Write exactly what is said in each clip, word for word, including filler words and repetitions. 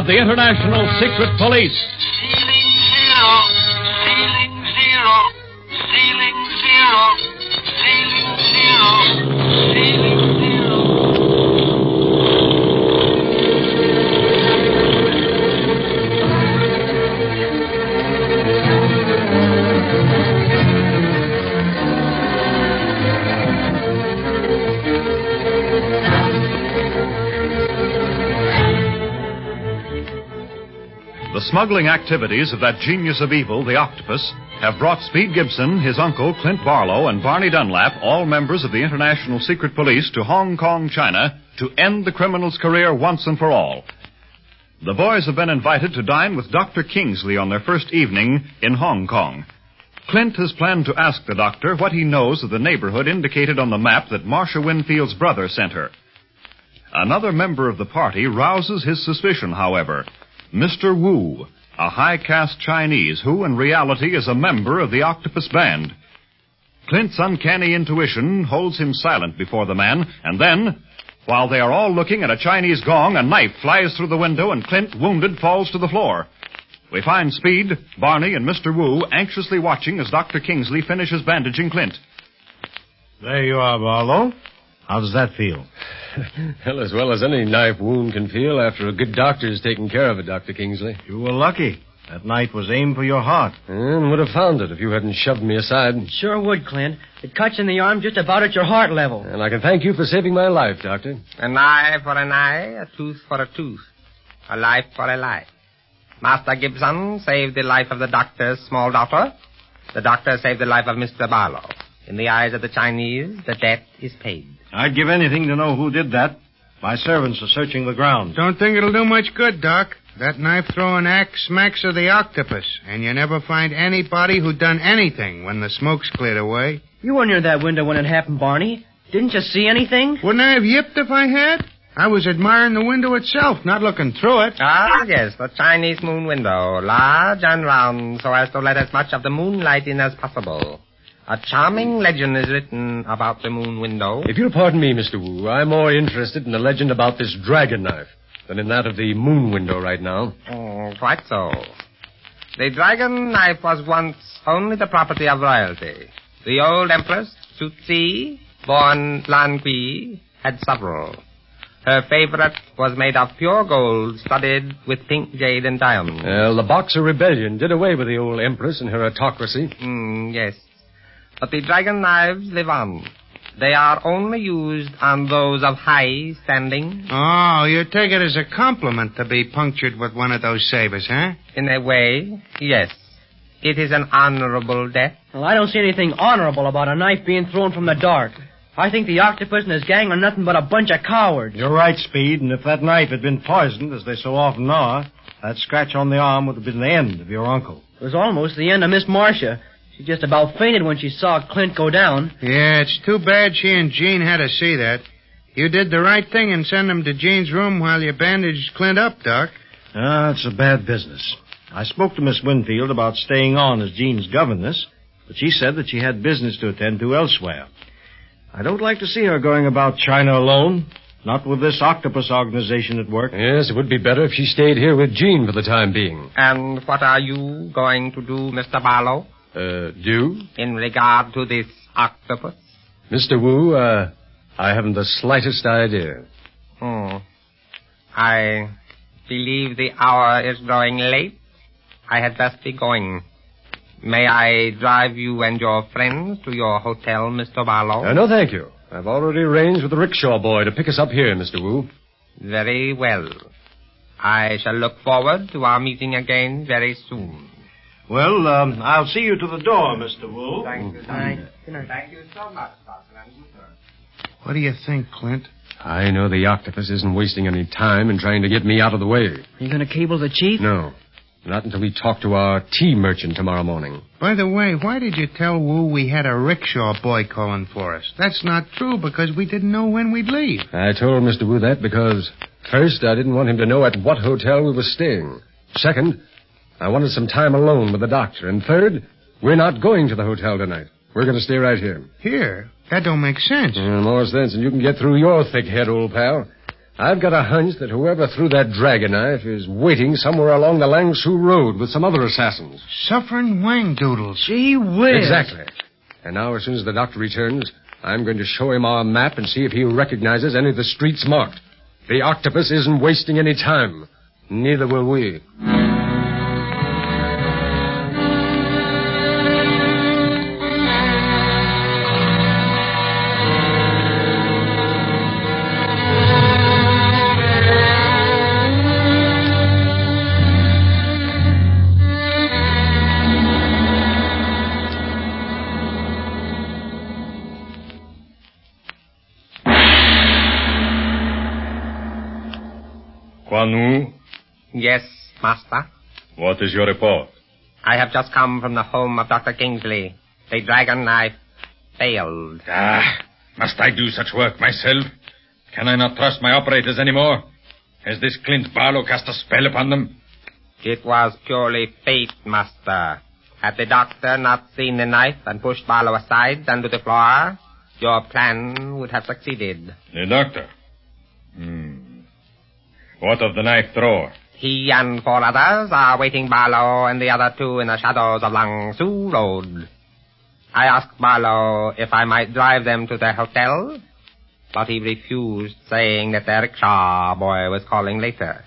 of the International Secret Police. Ceiling zero, ceiling zero, ceiling zero, ceiling zero, ceiling zero. The smuggling activities of that genius of evil, the octopus, have brought Speed Gibson, his uncle, Clint Barlow, and Barney Dunlap, all members of the International Secret Police, to Hong Kong, China, to end the criminal's career once and for all. The boys have been invited to dine with Doctor Kingsley on their first evening in Hong Kong. Clint has planned to ask the doctor what he knows of the neighborhood indicated on the map that Marcia Winfield's brother sent her. Another member of the party rouses his suspicion, however. Mister Wu, a high-caste Chinese who, in reality, is a member of the Octopus Band. Clint's uncanny intuition holds him silent before the man, and then, while they are all looking at a Chinese gong, a knife flies through the window, and Clint, wounded, falls to the floor. We find Speed, Barney, and Mister Wu anxiously watching as Doctor Kingsley finishes bandaging Clint. There you are, Barlow. How does that feel? Well, as well as any knife wound can feel after a good doctor's taking care of it, Doctor Kingsley. You were lucky. That knife was aimed for your heart. And would have found it if you hadn't shoved me aside. Sure would, Clint. It cuts in the arm just about at your heart level. And I can thank you for saving my life, Doctor. An eye for an eye, a tooth for a tooth, a life for a life. Master Gibson saved the life of the doctor's small daughter. The doctor saved the life of Mister Barlow. In the eyes of the Chinese, the debt is paid. I'd give anything to know who did that. My servants are searching the ground. Don't think it'll do much good, Doc. That knife-throwing act smacks of the octopus, and you never find anybody who done anything when the smoke's cleared away. You were near that window when it happened, Barney. Didn't you see anything? Wouldn't I have yipped if I had? I was admiring the window itself, not looking through it. Ah, yes, the Chinese moon window, large and round, so as to let as much of the moonlight in as possible. A charming legend is written about the moon window. If you'll pardon me, Mister Wu, I'm more interested in the legend about this dragon knife than in that of the moon window right now. Oh, quite so. The dragon knife was once only the property of royalty. The old empress, Tzu-Tsi, born Lan Kui, had several. Her favorite was made of pure gold studded with pink jade and diamonds. Well, the Boxer Rebellion did away with the old empress and her autocracy. Mm, yes. But the dragon knives live on. They are only used on those of high standing. Oh, you take it as a compliment to be punctured with one of those sabers, huh? In a way, yes. It is an honorable death. Well, I don't see anything honorable about a knife being thrown from the dark. I think the octopus and his gang are nothing but a bunch of cowards. You're right, Speed, and if that knife had been poisoned, as they so often are, that scratch on the arm would have been the end of your uncle. It was almost the end of Miss Marcia. She just about fainted when she saw Clint go down. Yeah, it's too bad she and Jean had to see that. You did the right thing and sent him to Jean's room while you bandaged Clint up, Doc. Ah, it's a bad business. I spoke to Miss Winfield about staying on as Jean's governess, but she said that she had business to attend to elsewhere. I don't like to see her going about China alone, not with this octopus organization at work. Yes, it would be better if she stayed here with Jean for the time being. And what are you going to do, Mister Barlow? Uh, do? In regard to this octopus? Mister Wu, uh, I haven't the slightest idea. Hmm. I believe the hour is growing late. I had best be going. May I drive you and your friends to your hotel, Mister Barlow? Uh, no, thank you. I've already arranged with the rickshaw boy to pick us up here, Mister Wu. Very well. I shall look forward to our meeting again very soon. Well, um, I'll see you to the door, Mister Wu. Thank you, Good night. Good night. Thank you so much, Doctor, and good night. What do you think, Clint? I know the octopus isn't wasting any time in trying to get me out of the way. Are you going to cable the chief? No. Not until we talk to our tea merchant tomorrow morning. By the way, why did you tell Wu we had a rickshaw boy calling for us? That's not true because we didn't know when we'd leave. I told Mister Wu that because, first, I didn't want him to know at what hotel we were staying. Second, I wanted some time alone with the doctor. And third, we're not going to the hotel tonight. We're going to stay right here. Here? That don't make sense. Uh, more sense than you can get through your thick head, old pal. I've got a hunch that whoever threw that dragon knife is waiting somewhere along the Langsu Road with some other assassins. Suffering wang doodles. Gee whiz. Exactly. And now, as soon as the doctor returns, I'm going to show him our map and see if he recognizes any of the streets marked. The octopus isn't wasting any time. Neither will we. Quan Wu, Yes, Master. what is your report? I have just come from the home of Doctor Kingsley. The dragon knife failed. Ah, must I do such work myself? Can I not trust my operators anymore? Has this Clint Barlow cast a spell upon them? It was purely fate, Master. Had the doctor not seen the knife and pushed Barlow aside and to the floor, your plan would have succeeded. The doctor? Hmm. What of the knife thrower? He and four others are waiting Barlow and the other two in the shadows of Langsu Road. I asked Barlow if I might drive them to their hotel, but he refused, saying that their rickshaw boy was calling later.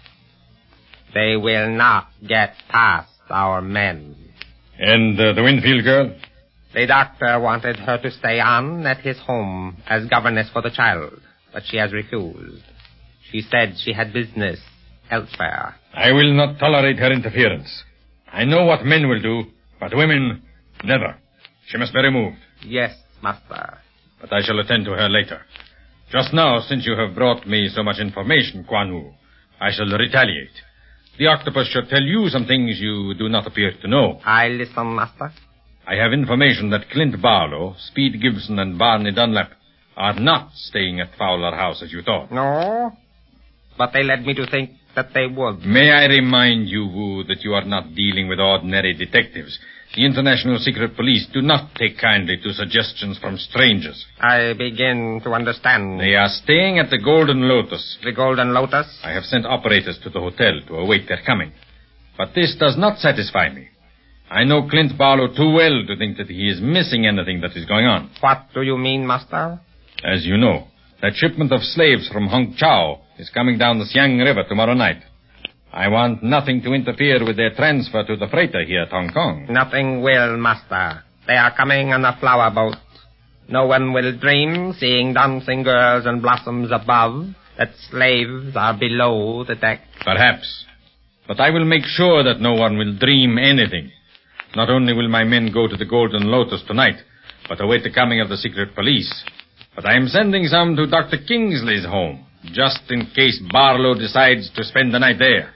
They will not get past our men. And uh, the Winfield girl? The doctor wanted her to stay on at his home as governess for the child, but she has refused. She said she had business elsewhere. I will not tolerate her interference. I know what men will do, but women, never. She must be removed. Yes, Master. But I shall attend to her later. Just now, since you have brought me so much information, Quan Wu, I shall retaliate. The octopus should tell you some things you do not appear to know. I listen, Master. I have information that Clint Barlow, Speed Gibson, and Barney Dunlap are not staying at Fowler House as you thought. No, but they led me to think that they would. May I remind you, Wu, that you are not dealing with ordinary detectives. The International Secret Police do not take kindly to suggestions from strangers. I begin to understand. They are staying at the Golden Lotus. The Golden Lotus? I have sent operators to the hotel to await their coming. But this does not satisfy me. I know Clint Barlow too well to think that he is missing anything that is going on. What do you mean, Master? As you know, that shipment of slaves from Hong Chow is coming down the Siang River tomorrow night. I want nothing to interfere with their transfer to the freighter here at Hong Kong. Nothing will, Master. They are coming on a flower boat. No one will dream, seeing dancing girls and blossoms above, that slaves are below the deck. Perhaps. But I will make sure that no one will dream anything. Not only will my men go to the Golden Lotus tonight, but await the coming of the secret police. But I am sending some to Doctor Kingsley's home, just in case Barlow decides to spend the night there.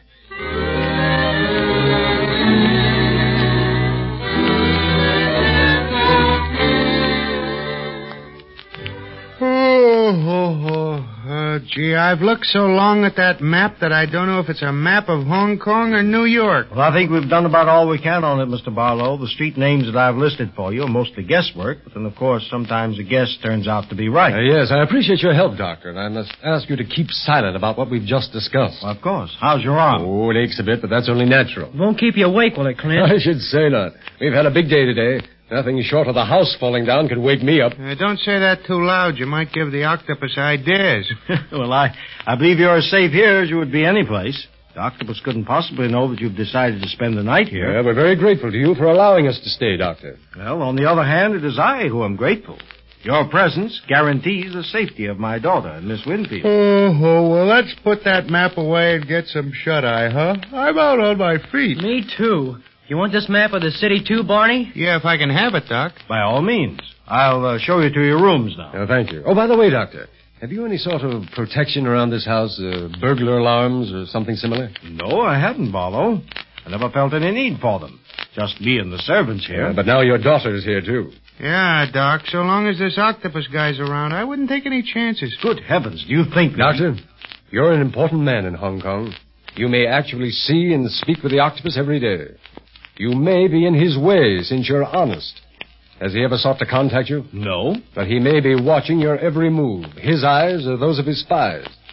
Oh, oh, oh. Uh, gee, I've looked so long at that map that I don't know if it's a map of Hong Kong or New York. Well, I think we've done about all we can on it, Mister Barlow. The street names that I've listed for you are mostly guesswork, but then, of course, sometimes a guess turns out to be right. Uh, yes, I appreciate your help, Doctor, and I must ask you to keep silent about what we've just discussed. Well, of course. How's your arm? Oh, it aches a bit, but that's only natural. Won't keep you awake, will it, Clint? I should say not. We've had a big day today. Nothing short of the house falling down could wake me up. Uh, don't say that too loud. You might give the octopus ideas. Well, I, I believe you're as safe here as you would be any place. The octopus couldn't possibly know that you've decided to spend the night here. Yeah, we're very grateful to you for allowing us to stay, Doctor. Well, on the other hand, it is I who am grateful. Your presence guarantees the safety of my daughter and Miss Winfield. Oh, oh, well, let's put that map away and get some shut-eye, huh? I'm out on my feet. Me too. You want this map of the city too, Barney? Yeah, if I can have it, Doc. By all means. I'll uh, show you to your rooms now. Oh, thank you. Oh, by the way, Doctor, have you any sort of protection around this house? Uh, burglar alarms or something similar? No, I haven't, Barlow. I never felt any need for them. Just me and the servants here. Yeah, but now your daughter's here, too. Yeah, Doc, so long as this octopus guy's around, I wouldn't take any chances. Good heavens, do you think... Doctor, you're an important man in Hong Kong. You may actually see and speak with the octopus every day. You may be in his way, since you're honest. Has he ever sought to contact you? No. But he may be watching your every move. His eyes are those of his spies.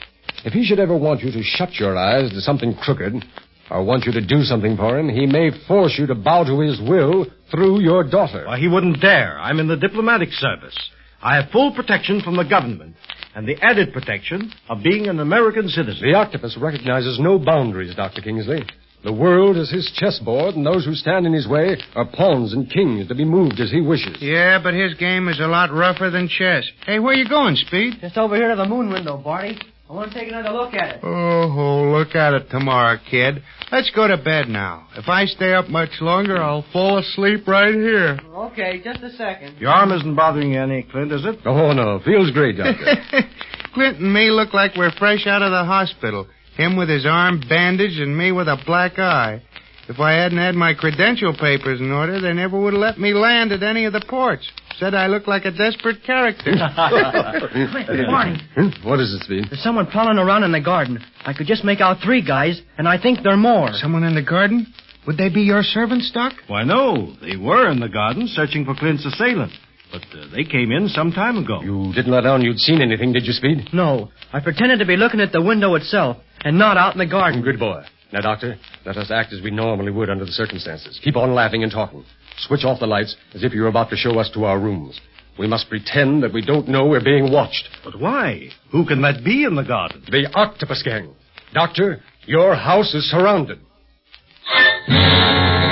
If he should ever want you to shut your eyes to something crooked, or want you to do something for him, he may force you to bow to his will through your daughter. Why, he wouldn't dare. I'm in the diplomatic service. I have full protection from the government, and the added protection of being an American citizen. The octopus recognizes no boundaries, Doctor Kingsley. The world is his chessboard, and those who stand in his way are pawns and kings to be moved as he wishes. Yeah, but his game is a lot rougher than chess. Hey, where you going, Speed? Just over here to the moon window, Barney. I want to take another look at it. Oh, look at it tomorrow, kid. Let's go to bed now. If I stay up much longer, I'll fall asleep right here. Okay, just a second. Your arm isn't bothering you any, Clint, is it? Oh, no. Feels great, Doctor. Clint and me look like we're fresh out of the hospital. Him with his arm bandaged and me with a black eye. If I hadn't had my credential papers in order, they never would have let me land at any of the ports. Said I looked like a desperate character. Clint, Barney. What is it, Speed? There's someone prowling around in the garden. I could just make out three guys, and I think there are more. Someone in the garden? Would they be your servants, Doc? Why, no. They were in the garden searching for Clint's assailant. But uh, they came in some time ago. You didn't let on you'd seen anything, did you, Speed? No. I pretended to be looking at the window itself, and not out in the garden. Good boy. Now, Doctor, let us act as we normally would under the circumstances. Keep on laughing and talking. Switch off the lights as if you were about to show us to our rooms. We must pretend that we don't know we're being watched. But why? Who can that be in the garden? The octopus gang. Doctor, your house is surrounded.